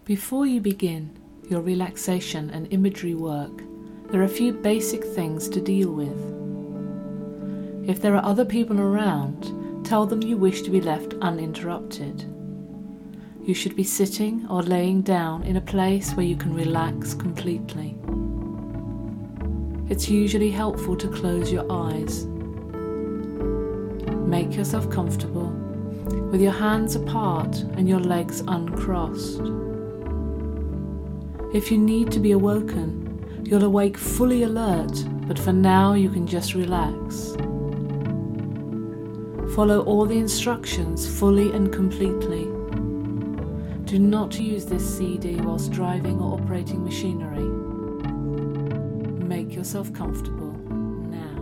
Before you begin your relaxation and imagery work, there are a few basic things to deal with. If there are other people around, tell them you wish to be left uninterrupted. You should be sitting or laying down in a place where you can relax completely. It's usually helpful to close your eyes. Make yourself comfortable with your hands apart and your legs uncrossed. If you need to be awoken, you'll awake fully alert, but for now you can just relax. Follow all the instructions fully and completely. Do not use this CD whilst driving or operating machinery. Make yourself comfortable now.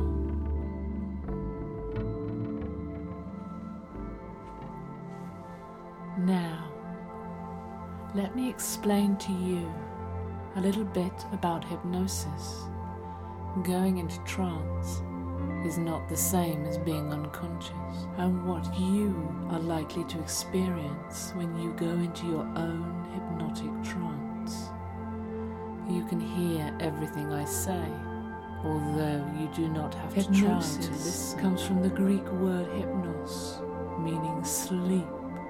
Now, let me explain to you a little bit about hypnosis. Going into trance is not the same as being unconscious, and what you are likely to experience when you go into your own hypnotic trance. You can hear everything I say, although you do not have to try to listen. Hypnosis comes from the Greek word hypnos, meaning sleep.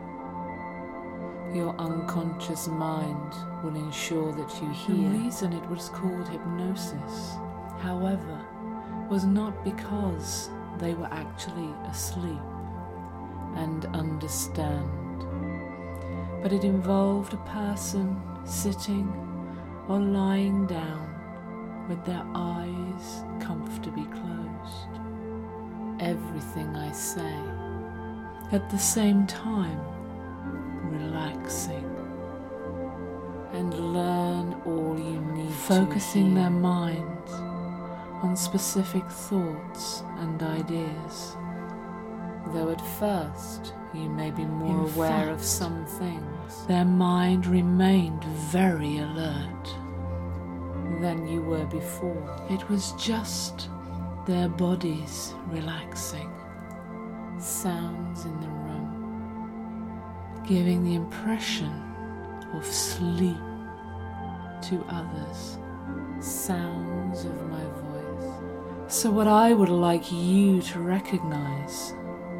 Your unconscious mind will ensure that you hear. The reason it was called hypnosis, however, was not because they were actually asleep and understand, but it involved a person sitting or lying down with their eyes comfortably closed. Everything I say, at the same time, relaxing, and learn all you need, focusing their minds on specific thoughts and ideas. Though at first you may be more aware of some things, their mind remained very alert than you were before. It was just their bodies relaxing. Sounds in the room, giving the impression of sleep to others. Sounds of my voice. So what I would like you to recognize,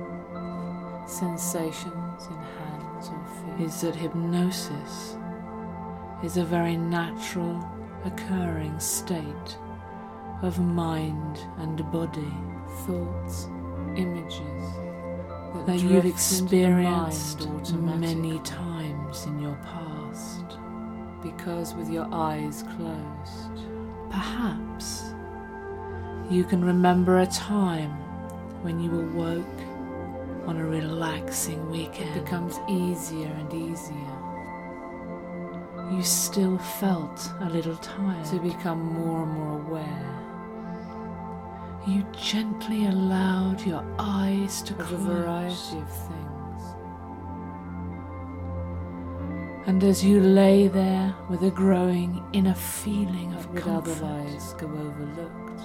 sensations in hands or feet, is that hypnosis is a very natural occurring state of mind and body, thoughts, images that you've experienced many times in your past, because with your eyes closed, perhaps you can remember a time when you awoke on a relaxing weekend. It becomes easier and easier. You still felt a little tired. To become more and more aware, you gently allowed your eyes to close. A variety of things. And as you lay there with a growing inner feeling of comfort, would otherwise go overlooked,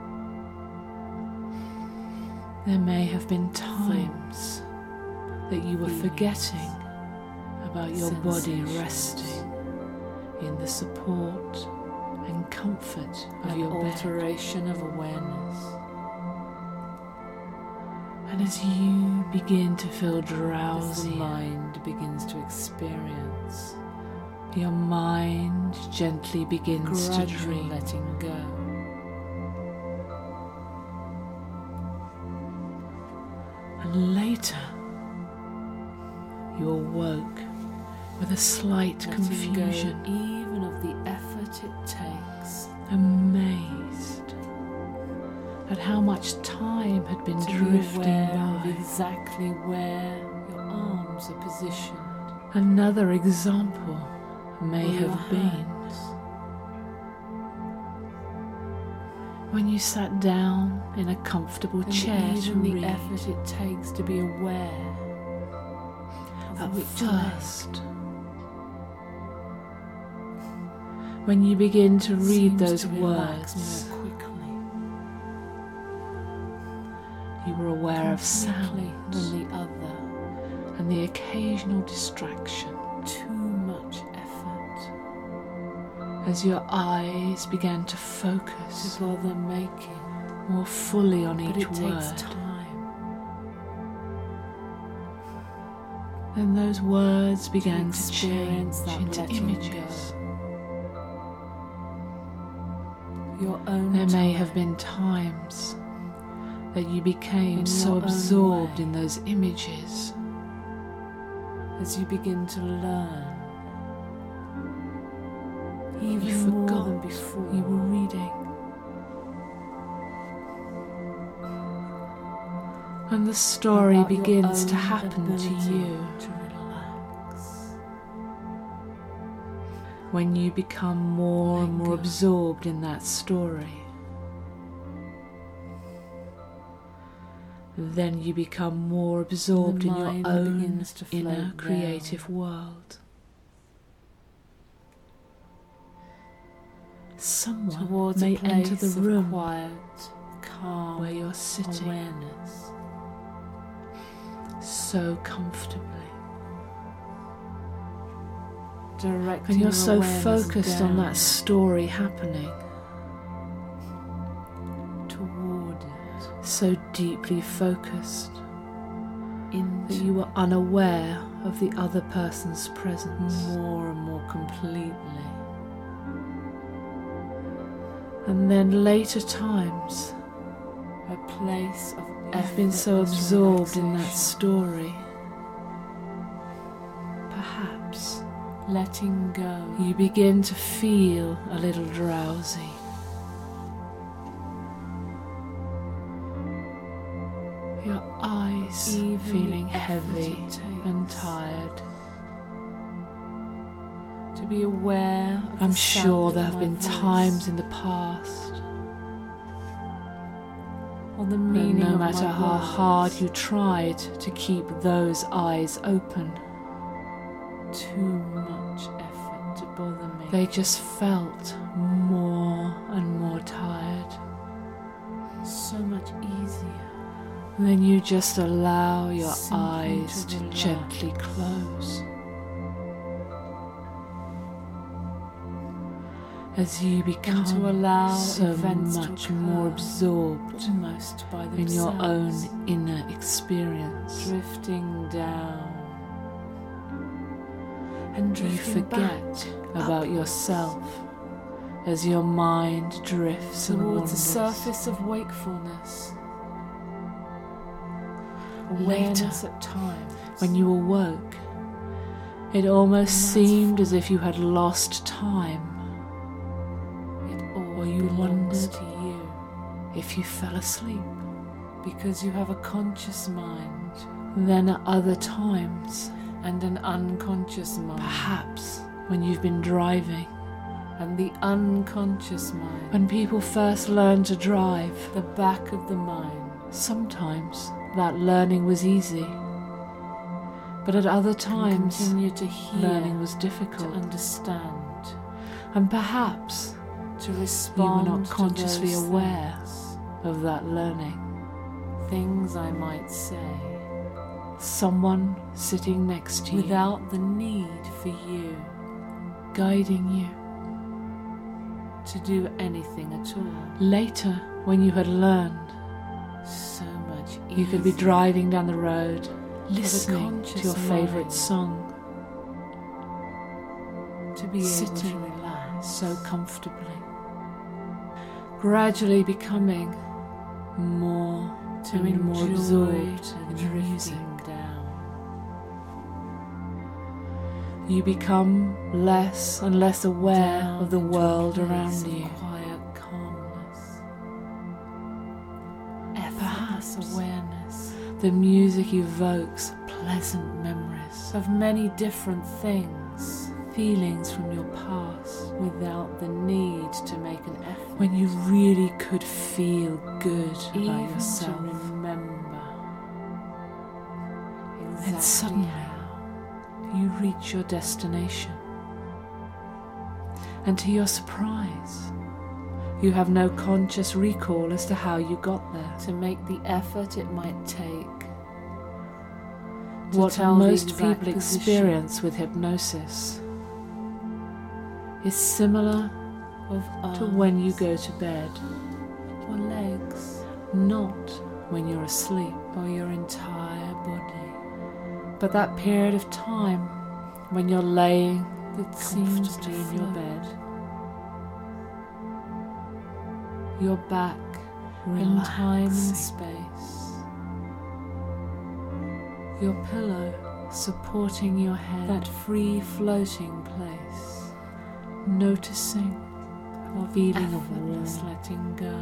there may have been times that you were forgetting about your body resting in the support and comfort of your alteration of awareness. And as you begin to feel drowsy, the mind begins to experience, your mind gently begins to dream, letting go. And later, you awoke with a slight confusion, even of the effort it takes, amazed at how much time had been drifting by, exactly where your arms are positioned. Another example may have been when you sat down in a comfortable chair to read. The effort it takes to be aware at first, when you begin to read those words, more quickly, you were aware of sound than the other, and the occasional distraction. Too much effort. as your eyes began to focus to bother making, more fully on but each it word. takes time. Then those words began to experience change that into letting images. Your own There may time. have been times that you became In so your own absorbed way. in those images As you begin to learn, you even more forgot than before, you were reading. And the story about your begins to own happen to ability you to relax. when you become more and more go. absorbed in that story. Then you become more absorbed in your mind own begins to float inner down. creative world. Someone Towards may a place enter the of room quiet, calm where you're sitting awareness. so comfortably, Directing and you're your so awareness focused on down that story happening, toward it, so deeply focused that into you were unaware of the other person's presence. more and more completely. And then later times, A place of you've been so effortless absorbed in that relaxation. story, perhaps Letting go. you begin to feel a little drowsy. Your eyes Even feeling the effort heavy it takes and tired. to be aware of I'm the sure sound there of have my been voice, times in the past or the that meaning no of matter my how words, hard you tried to keep those eyes open, too much effort to bother me. they just felt more and more tired. So much easier. Then you just allow your Simply eyes to to relax. gently close. As you become And to allow so events much to more occur absorbed almost by in your own themselves, inner experience, drifting down and you drifting forget back about upwards yourself as your mind drifts and towards the wanders. surface of wakefulness. Later, Awareness at times. when you awoke, it almost that's seemed as if you had lost time, It all or you belongs wondered to you if you fell asleep. because you have a conscious mind Then at other times, and an unconscious mind. perhaps when you've been driving, And the unconscious mind, when people first learn to drive, the back of the mind, sometimes that learning was easy, but at other can times continue to hear, learning was to difficult, understand, and perhaps to respond not to consciously those aware of that learning. things I might say, Someone sitting next to you, without the need for you guiding you. to do anything at all. Later, when you had learned, So much easier. you could be driving down the road, listening to conscious your favourite mind song, to be able sitting to relax so comfortably, gradually becoming more to and more enjoy absorbed the in the music. drifting down. You become less and less aware Down of the into a world place around of you. quiet calmness, Perhaps effortless awareness the music evokes pleasant memories of many different things feelings from your past without the need to make an effort, when you really could feel good even about yourself. to remember exactly And suddenly how. you reach your destination. And to your surprise, you have no conscious recall as to how you got there. To make the effort it might take to What tell the most exact people position experience with hypnosis is similar of arms, to when you go to bed, or legs, not when you're asleep, or your entire body, but that period of time when you're laying that seems to comfortably in your float. bed, your back In time and relaxing, space, your pillow supporting your head, that free floating place, noticing or feeling of effortless warmth. letting go,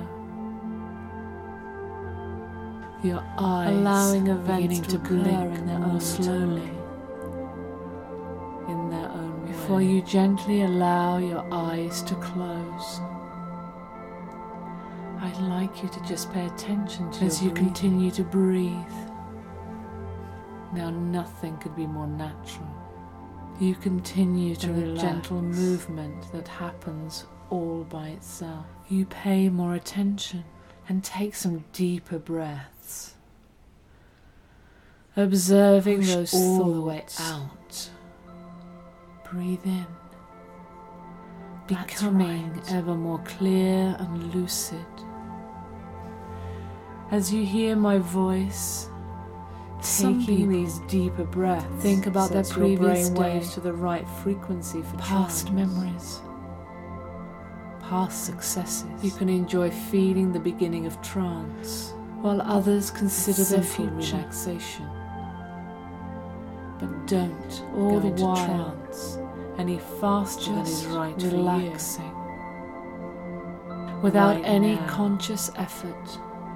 your eyes allowing events beginning to to occur blink in their more own slowly, time, in their own way. before you gently allow your eyes to close. I'd like you to just pay attention to as your you breathing. continue to breathe. Now nothing could be more natural You continue to than a relax. gentle movement that happens all by itself. You pay more attention. And take some deeper breaths, observing Push those all the way thoughts out. Breathe in. That's becoming right. ever more clear and lucid. As you hear my voice, Some taking people these deeper breaths, think about their sets your previous brain waves day, to the right frequency for past trance, memories. past successes. You can enjoy feeling the beginning of trance, while others consider their simple future. relaxation. But don't All go the into while trance any faster than is Just right relaxing, for without Right any now. conscious effort,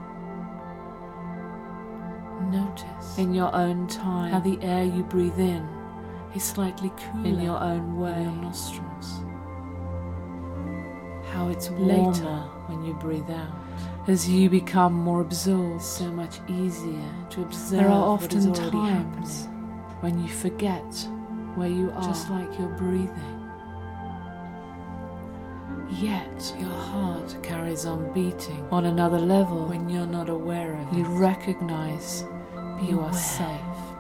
you. Notice in your own time, how the air you breathe in is slightly cooler in your own in way, your nostrils. how it's Later, warmer when you breathe out, as you become more absorbed. it's so much easier to observe There are what is often already times happening, when you forget where you are, just like you're breathing. yet Your heart carries on beating on another level when you're not aware of you it. recognize Be you aware. are safe.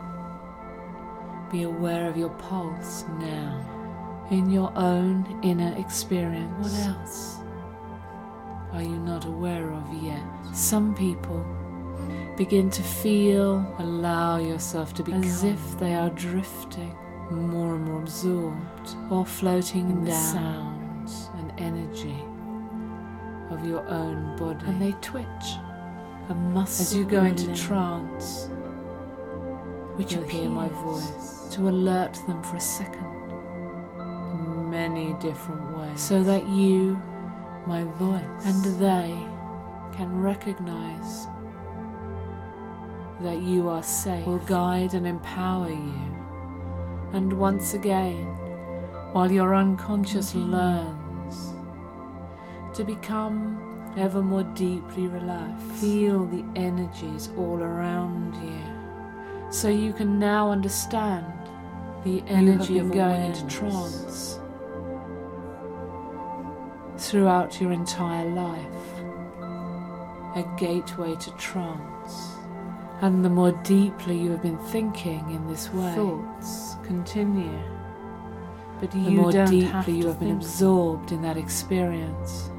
Be aware of your pulse now. In your own inner experience, What else are you not aware of yet? some people begin to feel Allow yourself to become as if they are drifting more and more absorbed or floating in the down, sounds and energy of your own body. and they twitch. A muscle As you go into within trance, which you'll hear my appears voice to alert them for a second, in many different ways. so that you my voice and they can recognize that you are safe, will guide and empower you. And once again, while your unconscious learns to become ever more deeply relaxed, feel the energies all around you, so you can now understand the energy of going into trance throughout your entire life, a gateway to trance. And the more deeply you have been thinking in this way, thoughts continue, but The you more don't deeply have to you have been think. absorbed in that experience.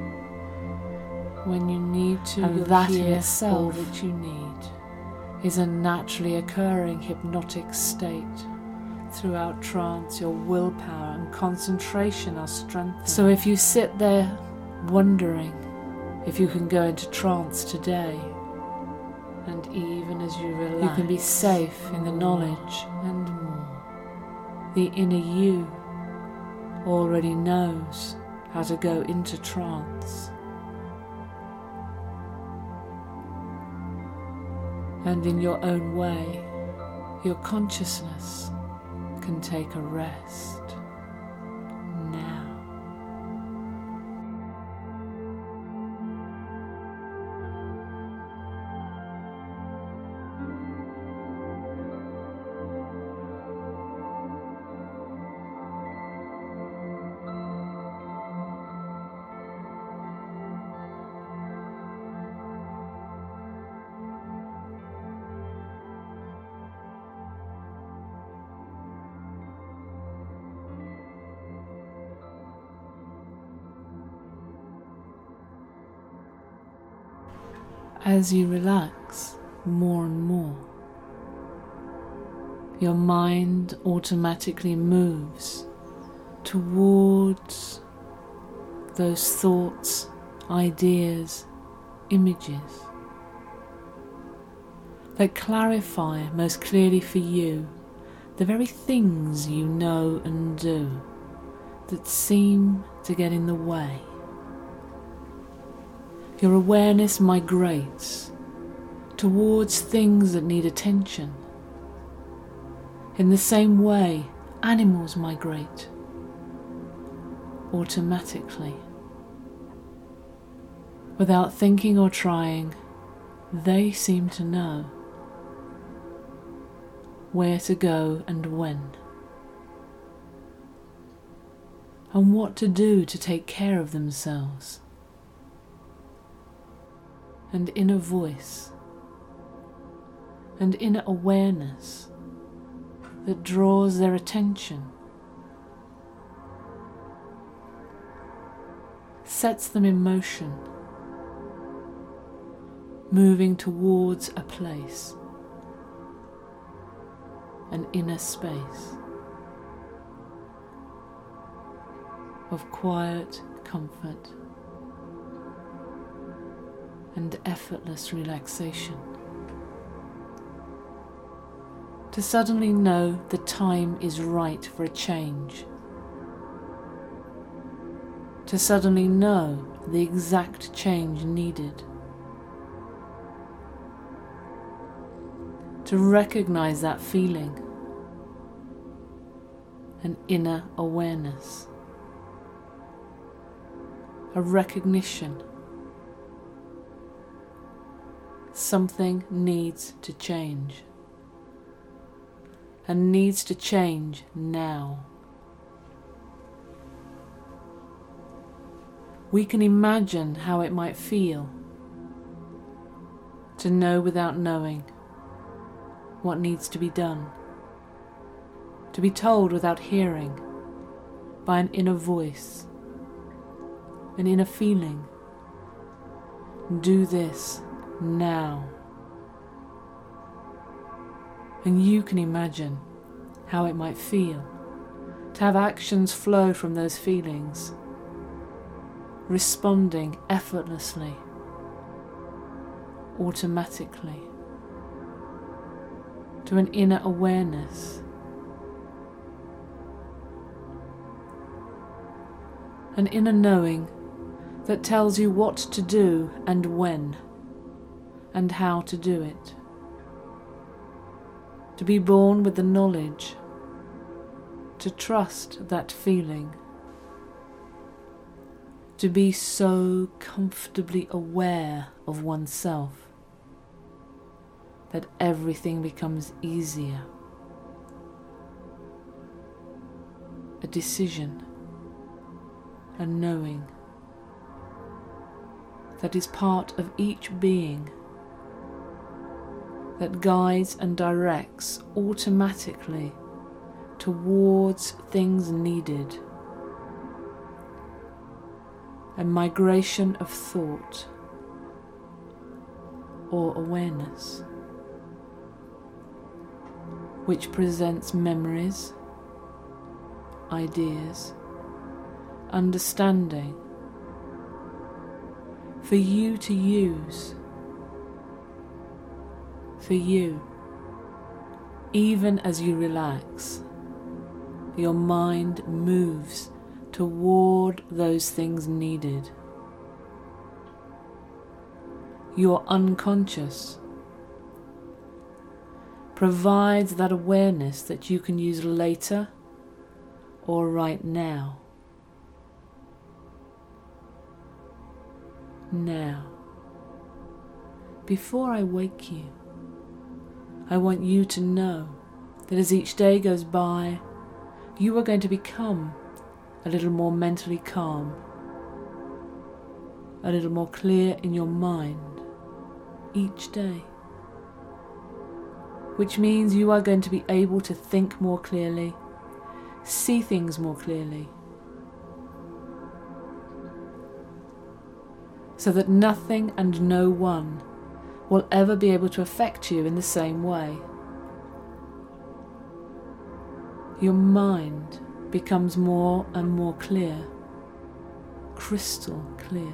When you need to, And you'll that in hear all itself that you need is a naturally occurring hypnotic state. Throughout trance, your willpower and concentration are strengthened. So if you sit there wondering if you can go into trance today, and even as you relax, you can be safe in the knowledge and more, the inner you already knows how to go into trance. And in your own way, your consciousness can take a rest now. As you relax more and more, your mind automatically moves towards those thoughts, ideas, images that clarify most clearly for you the very things you know and do that seem to get in the way. Your awareness migrates towards things that need attention. In the same way, animals migrate automatically. Without thinking or trying, they seem to know where to go and when, and what to do to take care of themselves. An inner voice, and inner awareness that draws their attention, sets them in motion, moving towards a place, an inner space of quiet comfort and effortless relaxation. To suddenly know the time is right for a change. To suddenly know the exact change needed. To recognize that feeling, an inner awareness, a recognition. Something needs to change, and needs to change now. We can imagine how it might feel to know without knowing what needs to be done, to be told without hearing by an inner voice, an inner feeling. Do this now. And you can imagine how it might feel to have actions flow from those feelings, responding effortlessly, automatically, to an inner awareness, an inner knowing that tells you what to do and when, and how to do it. To be born with the knowledge, to trust that feeling, to be so comfortably aware of oneself that everything becomes easier. A decision, a knowing that is part of each being, that guides and directs automatically towards things needed. A migration of thought or awareness, which presents memories, ideas, understanding for you to use, for you. Even as you relax, your mind moves toward those things needed. Your unconscious provides that awareness that you can use later or right now. Now, before I wake you, I want you to know that as each day goes by, you are going to become a little more mentally calm, a little more clear in your mind each day, which means you are going to be able to think more clearly, see things more clearly, so that nothing and no one will ever be able to affect you in the same way. Your mind becomes more and more clear, crystal clear,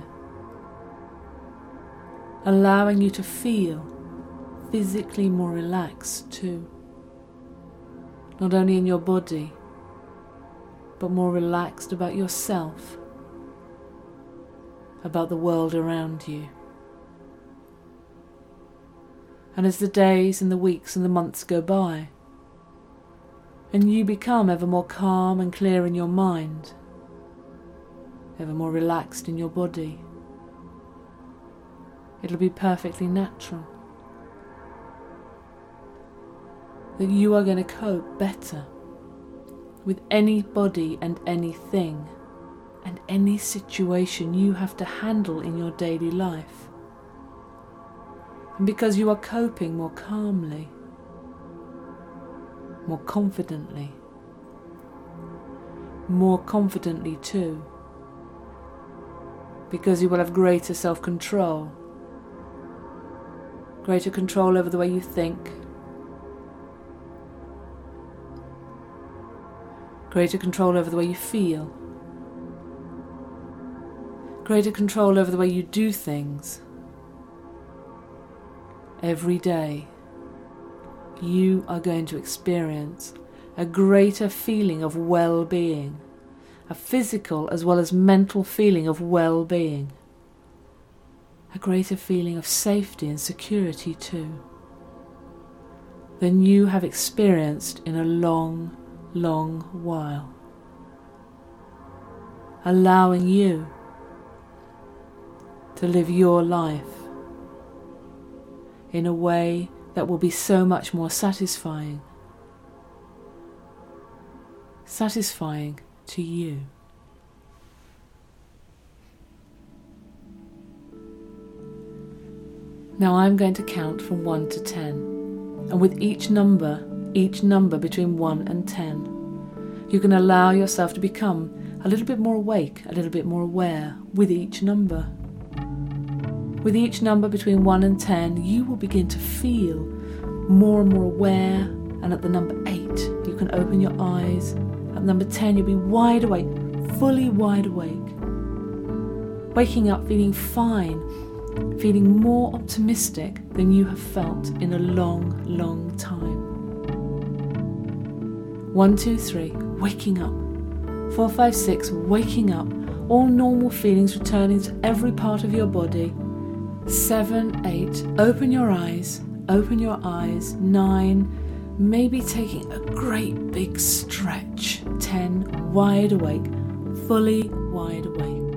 allowing you to feel physically more relaxed too, not only in your body, but more relaxed about yourself, about the world around you. And as the days and the weeks and the months go by, and you become ever more calm and clear in your mind, ever more relaxed in your body, it'll be perfectly natural that you are going to cope better with anybody and anything and any situation you have to handle in your daily life. And because you are coping more calmly, more confidently too, because you will have greater self-control, greater control over the way you think, greater control over the way you feel, greater control over the way you do things. Every day, you are going to experience a greater feeling of well-being, a physical as well as mental feeling of well-being, a greater feeling of safety and security too, than you have experienced in a long, long while, allowing you to live your life in a way that will be so much more satisfying to you. Now I'm going to count from 1 to 10, and with each number between 1 and 10, you can allow yourself to become a little bit more awake, a little bit more aware with each number. With each number between 1 and 10, you will begin to feel more and more aware, and at the number 8, you can open your eyes. At number 10, you'll be wide awake, fully wide awake, waking up feeling fine, feeling more optimistic than you have felt in a long, long time. 1, 2, 3, waking up. 4, 5, 6, waking up, all normal feelings returning to every part of your body. 7, 8, open your eyes. 9, maybe taking a great big stretch. 10, wide awake, fully wide awake.